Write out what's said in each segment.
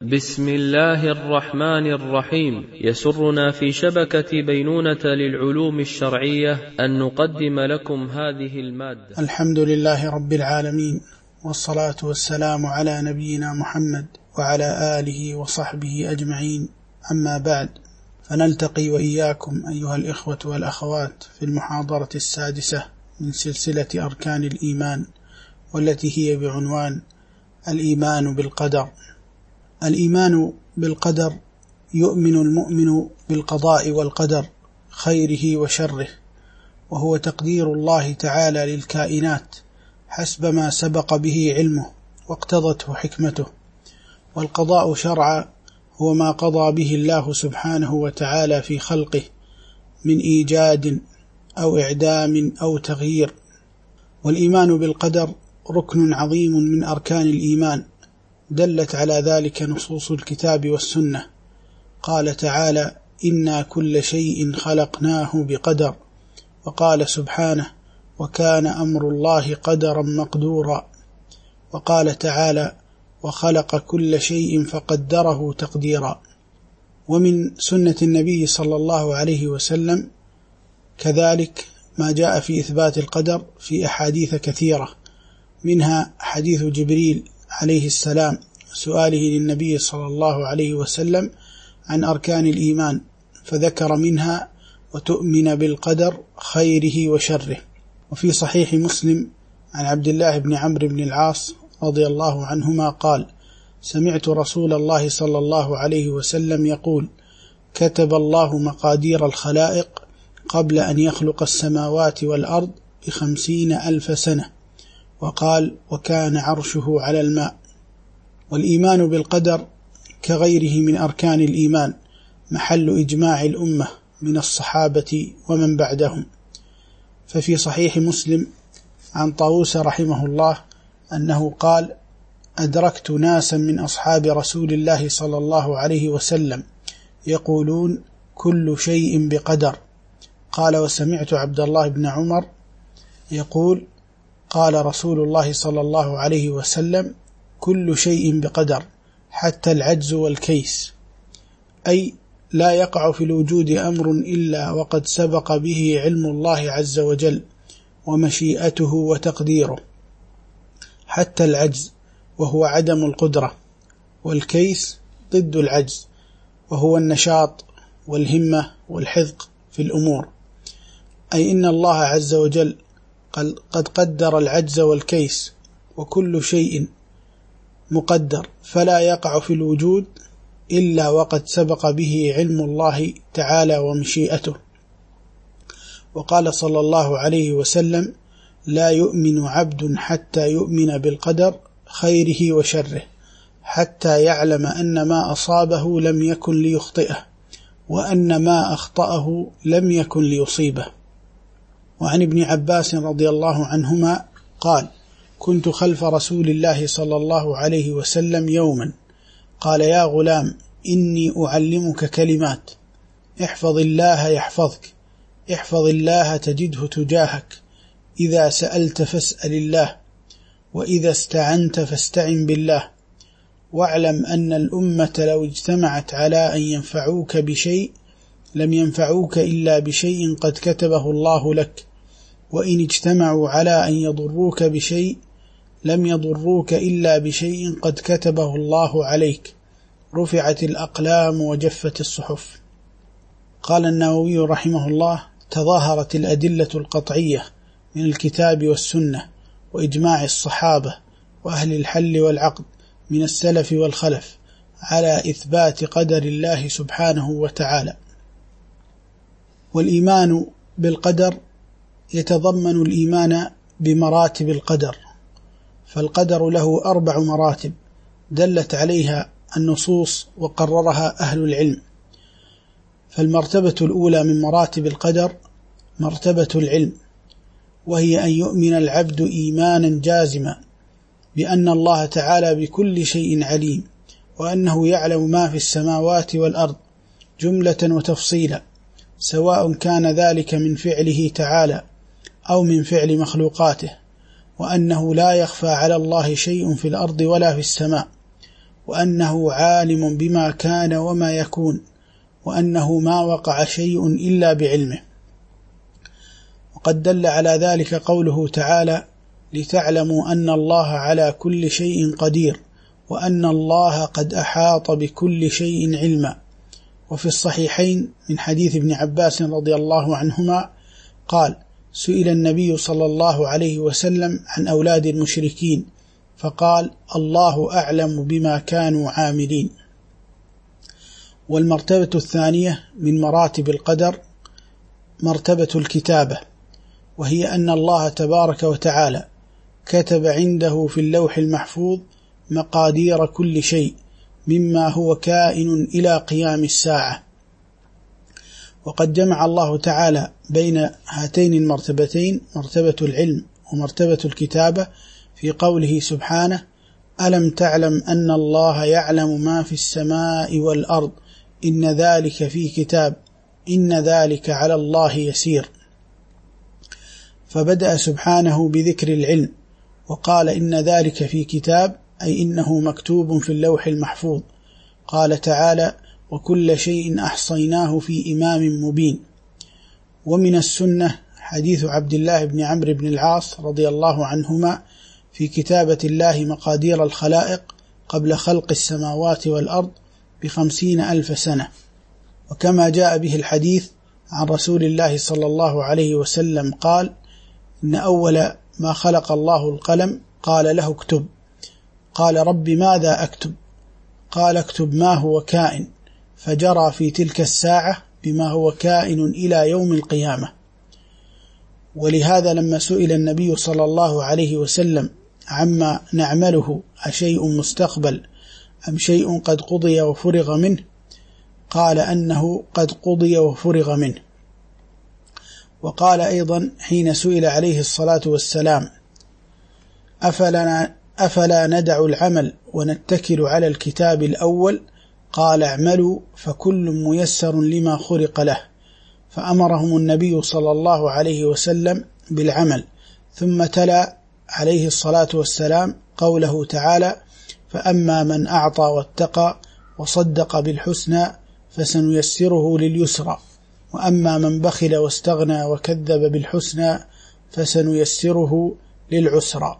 بسم الله الرحمن الرحيم. يسرنا في شبكة بينونة للعلوم الشرعية أن نقدم لكم هذه المادة. الحمد لله رب العالمين، والصلاة والسلام على نبينا محمد وعلى آله وصحبه أجمعين، أما بعد، فنلتقي وإياكم أيها الإخوة والأخوات في المحاضرة السادسة من سلسلة أركان الإيمان، والتي هي بعنوان الإيمان بالقدر. الإيمان بالقدر: يؤمن المؤمن بالقضاء والقدر خيره وشره، وهو تقدير الله تعالى للكائنات حسب ما سبق به علمه واقتضته حكمته. والقضاء شرعا هو ما قضى به الله سبحانه وتعالى في خلقه من إيجاد أو إعدام أو تغيير. والإيمان بالقدر ركن عظيم من أركان الإيمان، دلت على ذلك نصوص الكتاب والسنة. قال تعالى: إنا كل شيء خلقناه بقدر. وقال سبحانه: وكان أمر الله قدرا مقدورا. وقال تعالى: وخلق كل شيء فقدره تقديرا. ومن سنة النبي صلى الله عليه وسلم كذلك ما جاء في إثبات القدر في أحاديث كثيرة، منها حديث جبريل عليه السلام سؤاله للنبي صلى الله عليه وسلم عن أركان الإيمان، فذكر منها: وتؤمن بالقدر خيره وشره. وفي صحيح مسلم عن عبد الله بن عمرو بن العاص رضي الله عنهما قال: سمعت رسول الله صلى الله عليه وسلم يقول: كتب الله مقادير الخلائق قبل أن يخلق السماوات والأرض ب50,000 سنة. وقال: وكان عرشه على الماء. والإيمان بالقدر كغيره من أركان الإيمان محل إجماع الأمة من الصحابة ومن بعدهم. ففي صحيح مسلم عن طاووس رحمه الله أنه قال: أدركت ناسا من أصحاب رسول الله صلى الله عليه وسلم يقولون كل شيء بقدر. قال: وسمعت عبد الله بن عمر يقول: قال رسول الله صلى الله عليه وسلم كل شيء بقدر حتى العجز والكيس، أي لا يقع في الوجود أمر إلا وقد سبق به علم الله عز وجل ومشيئته وتقديره، حتى العجز وهو عدم القدرة، والكيس ضد العجز وهو النشاط والهمة والحذق في الأمور. أي إن الله عز وجل قد قدر العجز والكيس، وكل شيء مقدر فلا يقع في الوجود إلا وقد سبق به علم الله تعالى ومشيئته. وقال صلى الله عليه وسلم: لا يؤمن عبد حتى يؤمن بالقدر خيره وشره، حتى يعلم أن ما أصابه لم يكن ليخطئه، وأن ما أخطأه لم يكن ليصيبه. وعن ابن عباس رضي الله عنهما قال: كنت خلف رسول الله صلى الله عليه وسلم يوما، قال: يا غلام، إني أعلمك كلمات، احفظ الله يحفظك، احفظ الله تجده تجاهك، إذا سألت فاسأل الله، وإذا استعنت فاستعن بالله، واعلم أن الأمة لو اجتمعت على أن ينفعوك بشيء لم ينفعوك إلا بشيء قد كتبه الله لك، وإن اجتمعوا على أن يضروك بشيء لم يضروك إلا بشيء قد كتبه الله عليك، رفعت الأقلام وجفت الصحف. قال النووي رحمه الله: تظاهرت الأدلة القطعية من الكتاب والسنة وإجماع الصحابة وأهل الحل والعقد من السلف والخلف على إثبات قدر الله سبحانه وتعالى. والإيمان بالقدر يتضمن الإيمان بمراتب القدر، فالقدر له 4 مراتب دلت عليها النصوص وقررها أهل العلم. فالمرتبة الأولى من مراتب القدر مرتبة العلم، وهي أن يؤمن العبد إيمانا جازما بأن الله تعالى بكل شيء عليم، وأنه يعلم ما في السماوات والأرض جملة وتفصيلا، سواء كان ذلك من فعله تعالى أو من فعل مخلوقاته، وأنه لا يخفى على الله شيء في الأرض ولا في السماء، وأنه عالم بما كان وما يكون، وأنه ما وقع شيء إلا بعلمه. وقد دل على ذلك قوله تعالى: لتعلموا أن الله على كل شيء قدير وأن الله قد أحاط بكل شيء علما. وفي الصحيحين من حديث ابن عباس رضي الله عنهما قال: سئل النبي صلى الله عليه وسلم عن أولاد المشركين فقال: الله أعلم بما كانوا عاملين. والمرتبة الثانية من مراتب القدر مرتبة الكتابة، وهي أن الله تبارك وتعالى كتب عنده في اللوح المحفوظ مقادير كل شيء مما هو كائن إلى قيام الساعة. وقد جمع الله تعالى بين هاتين المرتبتين، مرتبة العلم ومرتبة الكتابة، في قوله سبحانه: ألم تعلم أن الله يعلم ما في السماء والأرض إن ذلك في كتاب إن ذلك على الله يسير. فبدأ سبحانه بذكر العلم وقال: إن ذلك في كتاب، أي إنه مكتوب في اللوح المحفوظ. قال تعالى: وكل شيء أحصيناه في إمام مبين. ومن السنة حديث عبد الله بن عمرو بن العاص رضي الله عنهما في كتابة الله مقادير الخلائق قبل خلق السماوات والأرض ب50,000 سنة. وكما جاء به الحديث عن رسول الله صلى الله عليه وسلم قال: إن أول ما خلق الله القلم قال له اكتب. قال: رب ماذا أكتب؟ قال: اكتب ما هو كائن. فجرى في تلك الساعة بما هو كائن إلى يوم القيامة. ولهذا لما سئل النبي صلى الله عليه وسلم عما نعمله أشيء مستقبل أم شيء قد قضي وفرغ منه، قال أنه قد قضي وفرغ منه. وقال أيضا حين سئل عليه الصلاة والسلام: أفلا ندع العمل ونتكل على الكتاب الأول؟ قال: اعملوا فكل ميسر لما خلق له. فأمرهم النبي صلى الله عليه وسلم بالعمل، ثم تلا عليه الصلاة والسلام قوله تعالى: فأما من أعطى واتقى وصدق بالحسنى فسنيسره لليسرى، وأما من بخل واستغنى وكذب بالحسنى فسنيسره للعسرى.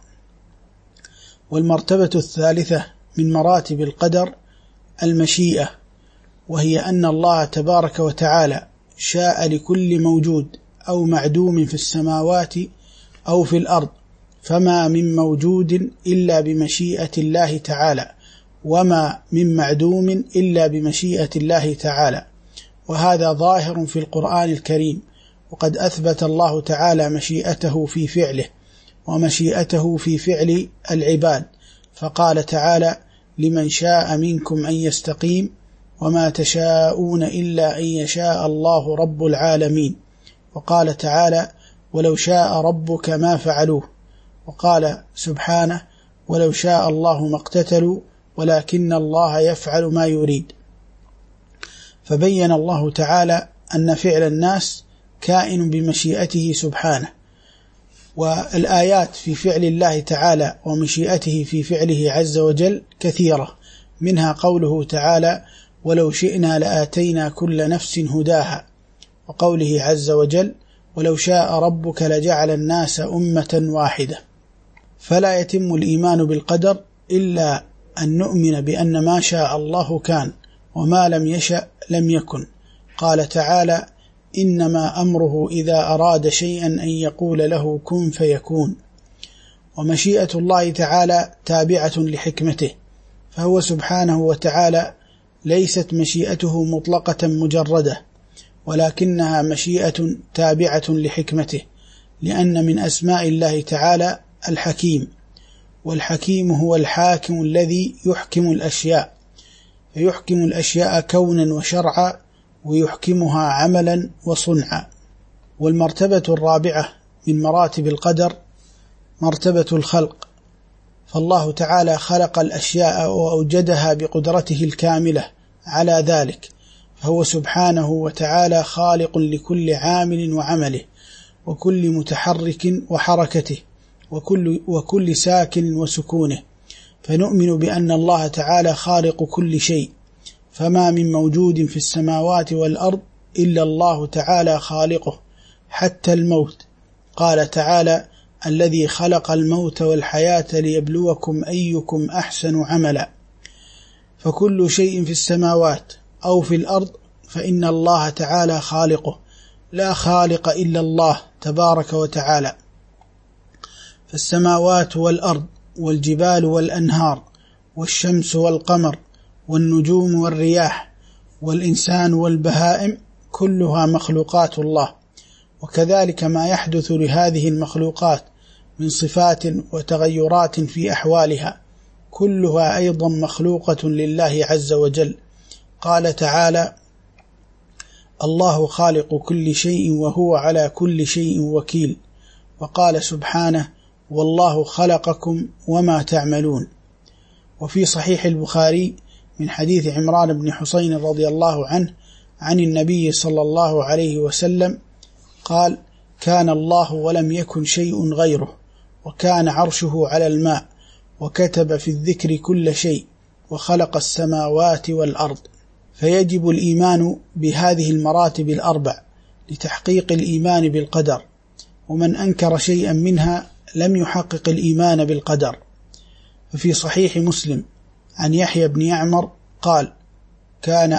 والمرتبة الثالثة من مراتب القدر المشيئة، وهي أن الله تبارك وتعالى شاء لكل موجود أو معدوم في السماوات أو في الأرض، فما من موجود إلا بمشيئة الله تعالى، وما من معدوم إلا بمشيئة الله تعالى. وهذا ظاهر في القرآن الكريم، وقد أثبت الله تعالى مشيئته في فعله ومشيئته في فعل العباد، فقال تعالى: لمن شاء منكم أن يستقيم وما تشاءون إلا أن يشاء الله رب العالمين. وقال تعالى: ولو شاء ربك ما فعلوه. وقال سبحانه: ولو شاء الله ما اقتتلوا ولكن الله يفعل ما يريد. فبين الله تعالى أن فعل الناس كائن بمشيئته سبحانه. والآيات في فعل الله تعالى ومشيئته في فعله عز وجل كثيرة، منها قوله تعالى: ولو شئنا لآتينا كل نفس هداها. وقوله عز وجل: ولو شاء ربك لجعل الناس أمة واحدة. فلا يتم الإيمان بالقدر إلا أن نؤمن بأن ما شاء الله كان وما لم يشأ لم يكن. قال تعالى: إنما أمره إذا أراد شيئا أن يقول له كن فيكون. ومشيئة الله تعالى تابعة لحكمته، فهو سبحانه وتعالى ليست مشيئته مطلقة مجردة، ولكنها مشيئة تابعة لحكمته، لأن من أسماء الله تعالى الحكيم، والحكيم هو الحاكم الذي يحكم الأشياء، فيحكم الأشياء كونا وشرعا، ويحكمها عملا وصنعا. والمرتبة الرابعة من مراتب القدر مرتبة الخلق، فالله تعالى خلق الأشياء وأوجدها بقدرته الكاملة على ذلك، فهو سبحانه وتعالى خالق لكل عامل وعمله، وكل متحرك وحركته، وكل ساكن وسكونه، فنؤمن بأن الله تعالى خالق كل شيء، فما من موجود في السماوات والأرض إلا الله تعالى خالقه حتى الموت. قال تعالى: الذي خلق الموت والحياة ليبلوكم أيكم أحسن عملا. فكل شيء في السماوات أو في الأرض فإن الله تعالى خالقه، لا خالق إلا الله تبارك وتعالى. فالسماوات والأرض والجبال والأنهار والشمس والقمر والنجوم والرياح والإنسان والبهائم كلها مخلوقات الله، وكذلك ما يحدث لهذه المخلوقات من صفات وتغيرات في أحوالها كلها أيضا مخلوقة لله عز وجل. قال تعالى: الله خالق كل شيء وهو على كل شيء وكيل. وقال سبحانه: والله خلقكم وما تعملون. وفي صحيح البخاري من حديث عمران بن حسين رضي الله عنه عن النبي صلى الله عليه وسلم قال: كان الله ولم يكن شيء غيره، وكان عرشه على الماء، وكتب في الذكر كل شيء، وخلق السماوات والأرض. فيجب الإيمان بهذه المراتب الأربع لتحقيق الإيمان بالقدر، ومن أنكر شيئا منها لم يحقق الإيمان بالقدر. ففي صحيح مسلم عن يحيى بن يعمر قال: كان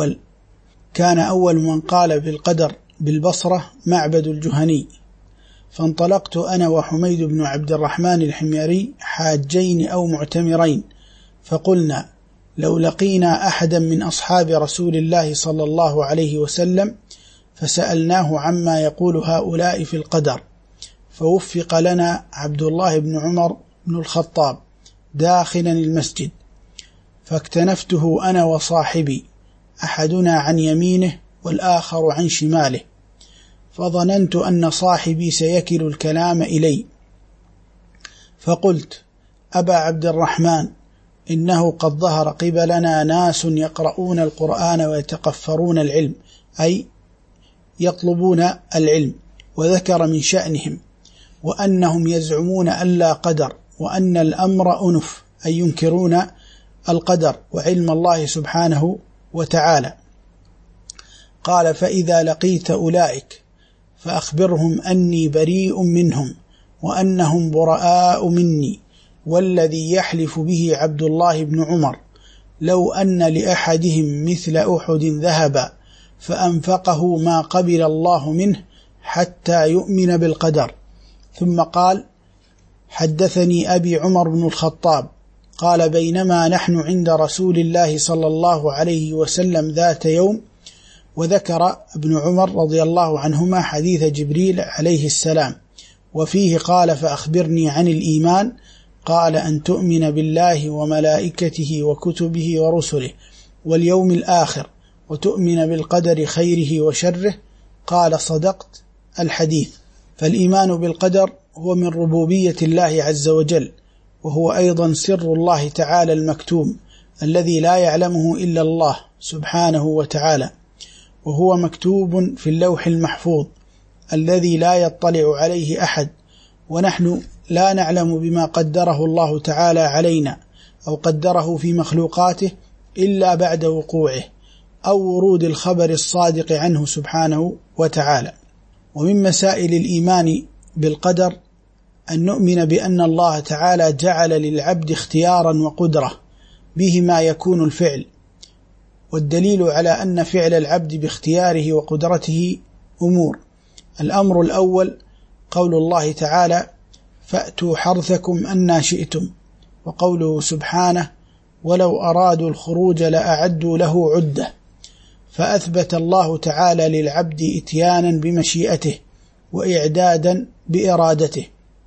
أول من قال بالقدر بالبصرة معبد الجهني، فانطلقت أنا وحميد بن عبد الرحمن الحميري حاجين أو معتمرين، فقلنا: لو لقينا أحدا من أصحاب رسول الله صلى الله عليه وسلم فسألناه عما يقول هؤلاء في القدر، فوفق لنا عبد الله بن عمر بن الخطاب داخلا المسجد، فاكتنفته أنا وصاحبي، أحدنا عن يمينه والآخر عن شماله، فظننت أن صاحبي سيكل الكلام إلي، فقلت: أبا عبد الرحمن، إنه قد ظهر قبلنا ناس يقرؤون القرآن ويتقفرون العلم، أي يطلبون العلم، وذكر من شأنهم وأنهم يزعمون ألا قدر، وأن الأمر أنف، أي ينكرون القدر وعلم الله سبحانه وتعالى. قال: فإذا لقيت أولئك فأخبرهم أني بريء منهم وأنهم براء مني، والذي يحلف به عبد الله بن عمر لو أن لأحدهم مثل أحد ذهبا فأنفقه ما قبل الله منه حتى يؤمن بالقدر. ثم قال: حدثني أبي عمر بن الخطاب قال: بينما نحن عند رسول الله صلى الله عليه وسلم ذات يوم، وذكر ابن عمر رضي الله عنهما حديث جبريل عليه السلام، وفيه قال: فأخبرني عن الإيمان. قال: أن تؤمن بالله وملائكته وكتبه ورسله واليوم الآخر، وتؤمن بالقدر خيره وشره. قال: صدقت. الحديث. فالإيمان بالقدر هو من ربوبية الله عز وجل، وهو أيضا سر الله تعالى المكتوم الذي لا يعلمه إلا الله سبحانه وتعالى، وهو مكتوب في اللوح المحفوظ الذي لا يطلع عليه أحد، ونحن لا نعلم بما قدره الله تعالى علينا أو قدره في مخلوقاته إلا بعد وقوعه أو ورود الخبر الصادق عنه سبحانه وتعالى. ومن مسائل الإيمان بالقدر أن نؤمن بأن الله تعالى جعل للعبد اختيارا وقدرة بهما يكون الفعل، والدليل على أن فعل العبد باختياره وقدرته أمور. الأمر الأول قول الله تعالى: فأتوا حرثكم أنا شئتم، وقوله سبحانه: ولو أرادوا الخروج لأعدوا له عدة، فأثبت الله تعالى للعبد إتيانا بمشيئته وإعدادا بإرادته.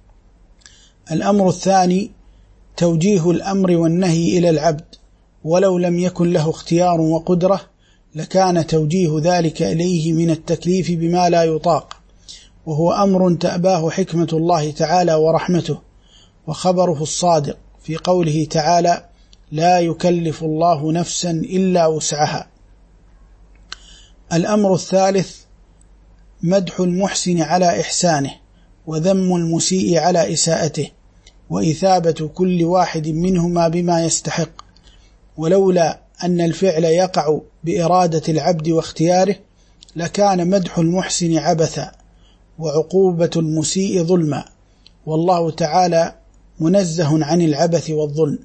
الأمر الثاني توجيه الأمر والنهي إلى العبد، ولو لم يكن له اختيار وقدرة لكان توجيه ذلك إليه من التكليف بما لا يطاق، وهو أمر تأباه حكمة الله تعالى ورحمته، وخبره الصادق في قوله تعالى: لا يكلف الله نفسا إلا وسعها. الأمر الثالث مدح المحسن على إحسانه، وذم المسيء على إساءته، وإثابة كل واحد منهما بما يستحق. ولولا أن الفعل يقع بإرادة العبد واختياره لكان مدح المحسن عبثا وعقوبة المسيء ظلما، والله تعالى منزه عن العبث والظلم.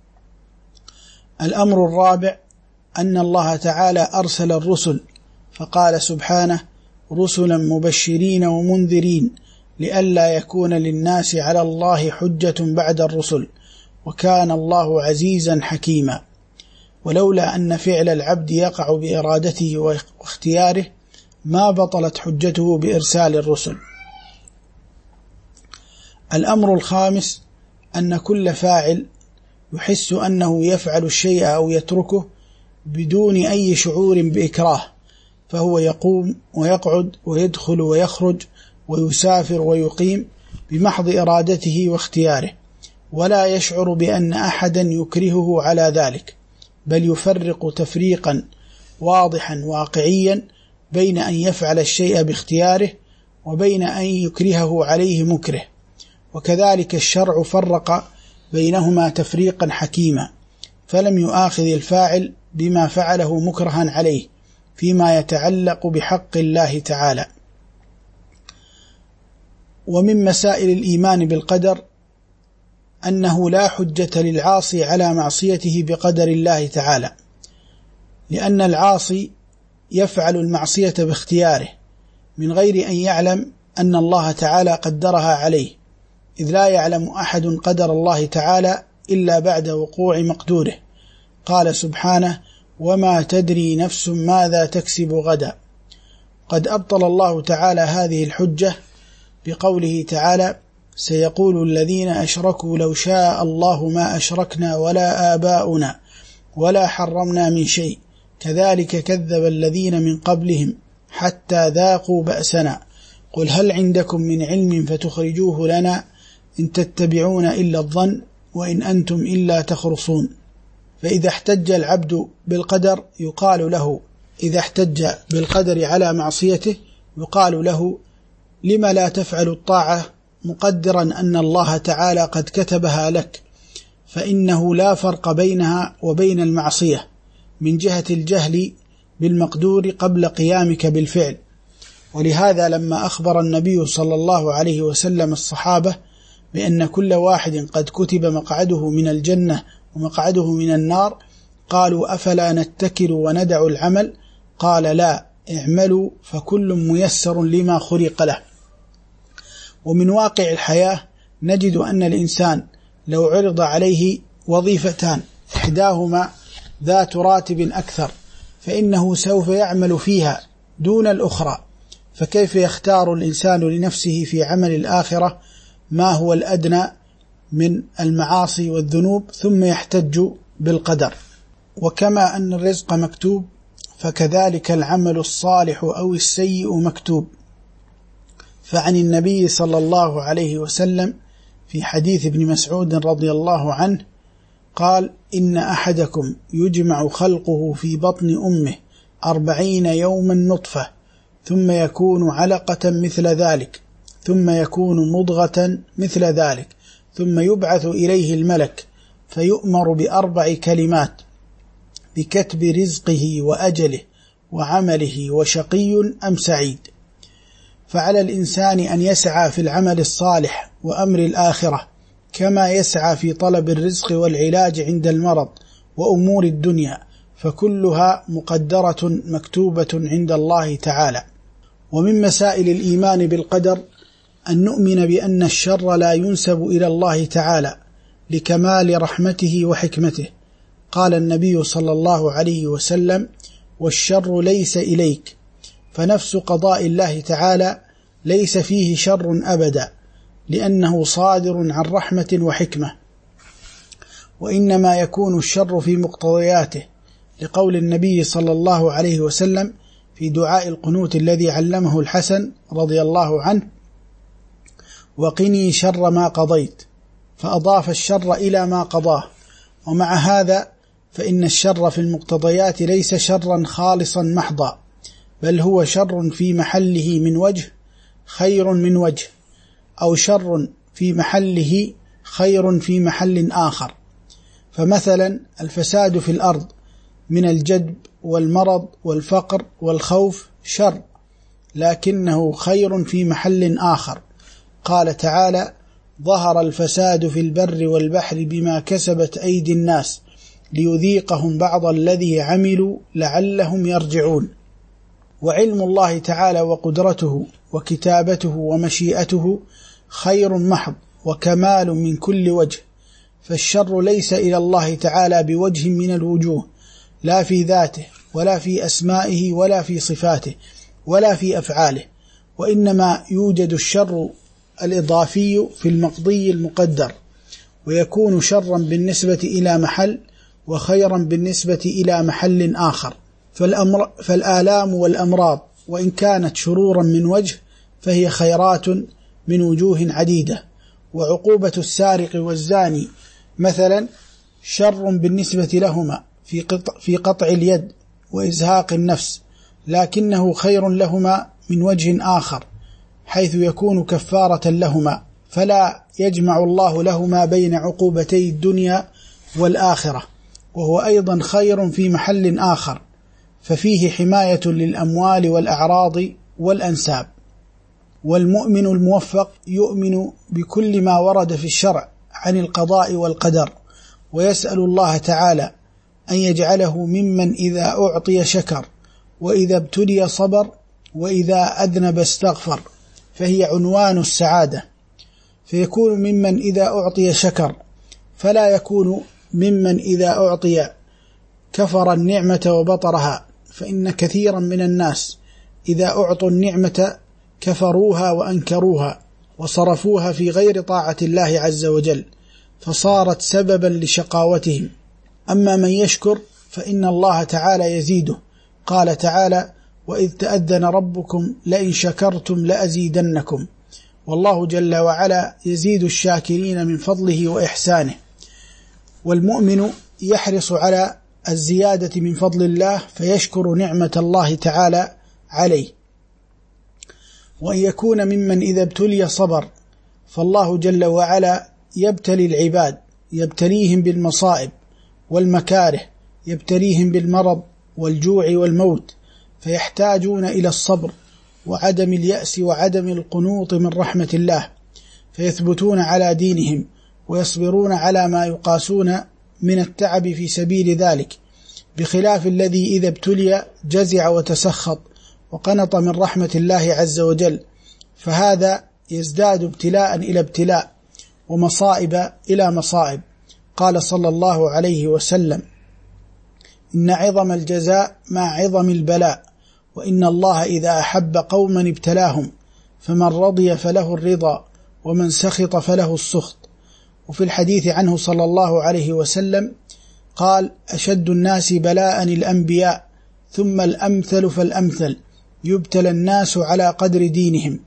الأمر الرابع أن الله تعالى أرسل الرسل، فقال سبحانه: رسلا مبشرين ومنذرين لئلا يكون للناس على الله حجة بعد الرسل، وكان الله عزيزا حكيما. ولولا أن فعل العبد يقع بإرادته واختياره ما بطلت حجته بإرسال الرسل. الأمر الخامس أن كل فاعل يحس أنه يفعل الشيء أو يتركه بدون أي شعور بإكراه، فهو يقوم ويقعد ويدخل ويخرج ويسافر ويقيم بمحض إرادته واختياره، ولا يشعر بأن أحدا يكرهه على ذلك، بل يفرق تفريقا واضحا واقعيا بين أن يفعل الشيء باختياره وبين أن يكرهه عليه مكره. وكذلك الشرع فرق بينهما تفريقا حكيما، فلم يؤاخذ الفاعل بما فعله مكرها عليه فيما يتعلق بحق الله تعالى. ومن مسائل الإيمان بالقدر أنه لا حجة للعاصي على معصيته بقدر الله تعالى، لأن العاصي يفعل المعصية باختياره من غير أن يعلم أن الله تعالى قدرها عليه، إذ لا يعلم أحد قدر الله تعالى إلا بعد وقوع مقدوره. قال سبحانه: وما تدري نفس ماذا تكسب غدا. قد أبطل الله تعالى هذه الحجة بقوله تعالى: سيقول الذين أشركوا لو شاء الله ما أشركنا ولا آباؤنا ولا حرمنا من شيء كذلك كذب الذين من قبلهم حتى ذاقوا بأسنا قل هل عندكم من علم فتخرجوه لنا إن تتبعون إلا الظن وإن أنتم إلا تخرصون. فإذا احتج العبد بالقدر يقال له، إذا احتج بالقدر على معصيته يقال له: لما لا تفعل الطاعة مقدرا أن الله تعالى قد كتبها لك؟ فإنه لا فرق بينها وبين المعصية من جهة الجهل بالمقدور قبل قيامك بالفعل. ولهذا لما أخبر النبي صلى الله عليه وسلم الصحابة بأن كل واحد قد كتب مقعده من الجنة ومقعده من النار قالوا: أفلا نتكل وندع العمل؟ قال: لا، اعملوا فكل ميسر لما خلق له. ومن واقع الحياة نجد أن الإنسان لو عرض عليه وظيفتان إحداهما ذات راتب أكثر فإنه سوف يعمل فيها دون الأخرى، فكيف يختار الإنسان لنفسه في عمل الآخرة ما هو الأدنى من المعاصي والذنوب ثم يحتج بالقدر؟ وكما أن الرزق مكتوب فكذلك العمل الصالح أو السيء مكتوب. فعن النبي صلى الله عليه وسلم في حديث ابن مسعود رضي الله عنه قال: إن أحدكم يجمع خلقه في بطن أمه 40 يوما نطفة ثم يكون علقة مثل ذلك ثم يكون مضغة مثل ذلك ثم يبعث إليه الملك فيؤمر ب4 كلمات: بكتب رزقه وأجله وعمله وشقي أم سعيد. فعلى الإنسان أن يسعى في العمل الصالح وأمر الآخرة كما يسعى في طلب الرزق والعلاج عند المرض وأمور الدنيا، فكلها مقدرة مكتوبة عند الله تعالى. ومن مسائل الإيمان بالقدر أن نؤمن بأن الشر لا ينسب إلى الله تعالى لكمال رحمته وحكمته. قال النبي صلى الله عليه وسلم: والشر ليس إليك. فنفس قضاء الله تعالى ليس فيه شر أبدا، لأنه صادر عن رحمة وحكمة، وإنما يكون الشر في مقتضياته، لقول النبي صلى الله عليه وسلم في دعاء القنوت الذي علمه الحسن رضي الله عنه: وقني شر ما قضيت، فأضاف الشر إلى ما قضاه. ومع هذا فإن الشر في المقتضيات ليس شرا خالصا محضا، بل هو شر في محله من وجه خير من وجه، أو شر في محله خير في محل آخر. فمثلا الفساد في الأرض من الجدب والمرض والفقر والخوف شر، لكنه خير في محل آخر. قال تعالى: ظهر الفساد في البر والبحر بما كسبت أيدي الناس ليذيقهم بعض الذي عملوا لعلهم يرجعون. وعلم الله تعالى وقدرته وكتابته ومشيئته خير محض وكمال من كل وجه، فالشر ليس إلى الله تعالى بوجه من الوجوه، لا في ذاته ولا في أسمائه ولا في صفاته ولا في أفعاله، وإنما يوجد الشر الإضافي في المقضي المقدر، ويكون شرا بالنسبة إلى محل وخيرا بالنسبة إلى محل آخر. فالآلام والأمراض وإن كانت شرورا من وجه فهي خيرات من وجوه عديدة. وعقوبة السارق والزاني مثلا شر بالنسبة لهما في قطع اليد وإزهاق النفس، لكنه خير لهما من وجه آخر، حيث يكون كفارة لهما، فلا يجمع الله لهما بين عقوبتي الدنيا والآخرة، وهو أيضا خير في محل آخر، ففيه حماية للأموال والأعراض والأنساب. والمؤمن الموفق يؤمن بكل ما ورد في الشرع عن القضاء والقدر، ويسأل الله تعالى أن يجعله ممن إذا أعطي شكر، وإذا ابتلي صبر، وإذا أذنب استغفر، فهي عنوان السعادة. فيكون ممن إذا أعطي شكر، فلا يكون ممن إذا أعطي كفر النعمة وبطرها، فإن كثيرا من الناس إذا أعطوا النعمة كفروها وأنكروها وصرفوها في غير طاعة الله عز وجل، فصارت سببا لشقاوتهم. أما من يشكر فإن الله تعالى يزيده. قال تعالى: وإذ تأذن ربكم لئن شكرتم لأزيدنكم. والله جل وعلا يزيد الشاكرين من فضله وإحسانه. والمؤمن يحرص على الزيادة من فضل الله، فيشكر نعمة الله تعالى عليه. وأن يكون ممن إذا ابتلي صبر، فالله جل وعلا يبتلي العباد، يبتليهم بالمصائب والمكاره، يبتليهم بالمرض والجوع والموت، فيحتاجون إلى الصبر وعدم اليأس وعدم القنوط من رحمة الله، فيثبتون على دينهم ويصبرون على ما يقاسون من التعب في سبيل ذلك، بخلاف الذي إذا ابتلي جزع وتسخط وقنط من رحمة الله عز وجل، فهذا يزداد ابتلاء إلى ابتلاء ومصائب إلى مصائب. قال صلى الله عليه وسلم: إن عظم الجزاء مع عظم البلاء، وإن الله إذا أحب قوما ابتلاهم، فمن رضي فله الرضا ومن سخط فله السخط. وفي الحديث عنه صلى الله عليه وسلم قال: أشد الناس بلاء الأنبياء، ثم الأمثل فالأمثل، يبتلى الناس على قدر دينهم.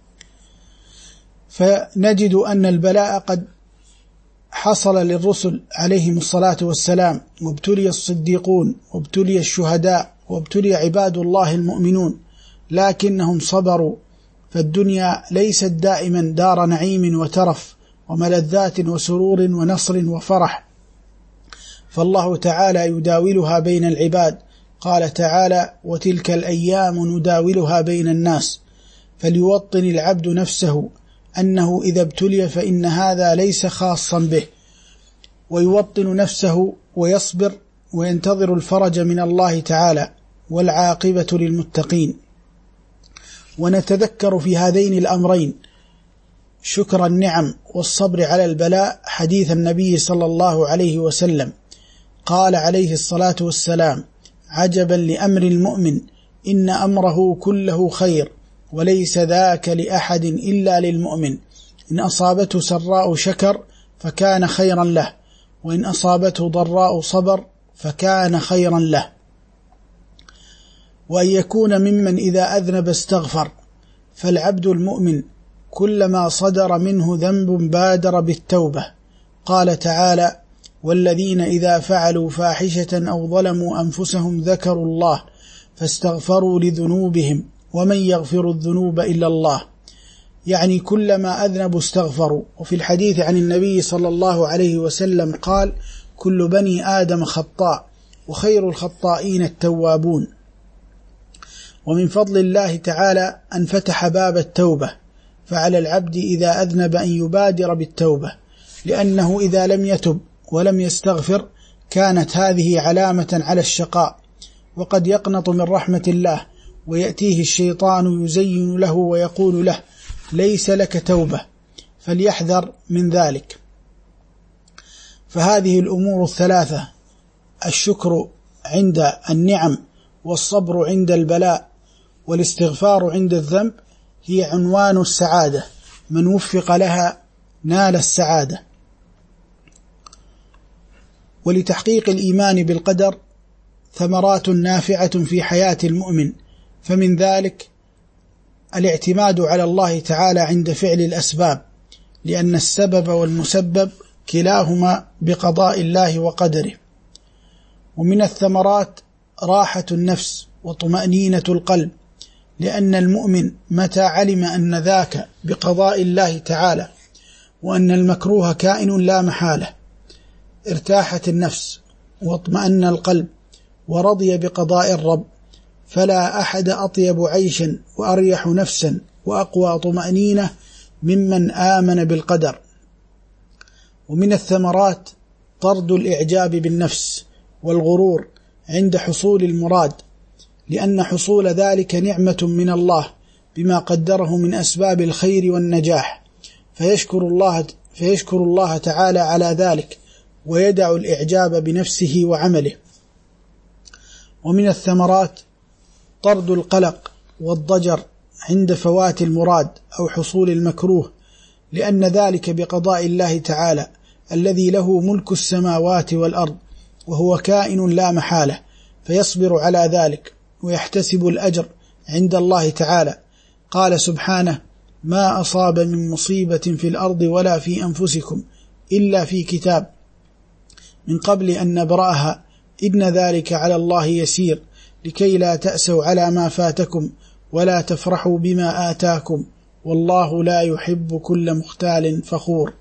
فنجد أن البلاء قد حصل للرسل عليهم الصلاة والسلام، وابتلي الصديقون، وابتلي الشهداء، وابتلي عباد الله المؤمنون، لكنهم صبروا. فالدنيا ليست دائما دار نعيم وترف وملذات وسرور ونصر وفرح، فالله تعالى يداولها بين العباد. قال تعالى: وتلك الأيام نداولها بين الناس. فليوطن العبد نفسه أنه إذا ابتلي فإن هذا ليس خاصا به، ويوطن نفسه ويصبر وينتظر الفرج من الله تعالى، والعاقبة للمتقين. ونتذكر في هذين الأمرين شكر النعم والصبر على البلاء حديث النبي صلى الله عليه وسلم. قال عليه الصلاة والسلام: عجبا لأمر المؤمن، إن أمره كله خير، وليس ذاك لأحد إلا للمؤمن، إن أصابته سراء شكر فكان خيرا له، وإن أصابته ضراء صبر فكان خيرا له. وأن يكون ممن إذا أذنب استغفر، فالعبد المؤمن كلما صدر منه ذنب بادر بالتوبة. قال تعالى: والذين إذا فعلوا فاحشة أو ظلموا أنفسهم ذكروا الله فاستغفروا لذنوبهم ومن يغفر الذنوب إلا الله. يعني كلما أذنبوا استغفروا. وفي الحديث عن النبي صلى الله عليه وسلم قال: كل بني آدم خطاء وخير الخطائين التوابون. ومن فضل الله تعالى أن فتح باب التوبة، فعلى العبد إذا أذنب أن يبادر بالتوبة، لأنه إذا لم يتب ولم يستغفر كانت هذه علامة على الشقاء، وقد يقنط من رحمة الله، ويأتيه الشيطان يزين له ويقول له: ليس لك توبة، فليحذر من ذلك. فهذه الأمور الثلاثة: الشكر عند النعم، والصبر عند البلاء، والاستغفار عند الذنب، هي عنوان السعادة، من وفق لها نال السعادة. ولتحقيق الإيمان بالقدر ثمرات نافعة في حياة المؤمن، فمن ذلك الاعتماد على الله تعالى عند فعل الأسباب، لأن السبب والمسبب كلاهما بقضاء الله وقدره. ومن الثمرات راحة النفس وطمأنينة القلب، لأن المؤمن متى علم أن ذاك بقضاء الله تعالى وأن المكروه كائن لا محالة ارتاحت النفس واطمأن القلب ورضي بقضاء الرب، فلا أحد أطيب عيشا وأريح نفسا وأقوى طمأنينة ممن آمن بالقدر. ومن الثمرات طرد الإعجاب بالنفس والغرور عند حصول المراد، لأن حصول ذلك نعمة من الله بما قدره من أسباب الخير والنجاح، فيشكر الله تعالى على ذلك ويدع الإعجاب بنفسه وعمله. ومن الثمرات طرد القلق والضجر عند فوات المراد أو حصول المكروه، لأن ذلك بقضاء الله تعالى الذي له ملك السماوات والأرض، وهو كائن لا محالة، فيصبر على ذلك ويحتسب الأجر عند الله تعالى. قال سبحانه: ما أصاب من مصيبة في الأرض ولا في أنفسكم إلا في كتاب من قبل أن نبرأها إن ذلك على الله يسير، لكي لا تأسوا على ما فاتكم ولا تفرحوا بما آتاكم والله لا يحب كل مختال فخور.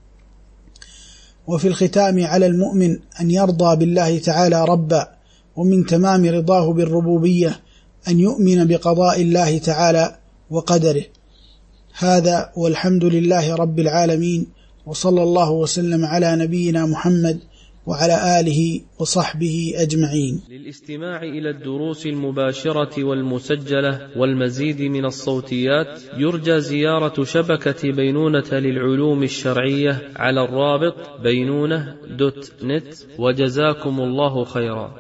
وفي الختام على المؤمن أن يرضى بالله تعالى ربا، ومن تمام رضاه بالربوبية أن يؤمن بقضاء الله تعالى وقدره. هذا والحمد لله رب العالمين، وصلى الله وسلم على نبينا محمد وعلى آله وصحبه أجمعين. للاستماع إلى الدروس المباشرة والمسجلة والمزيد من الصوتيات يرجى زيارة شبكة بينونة للعلوم الشرعية على الرابط بينونة.net، وجزاكم الله خيرا.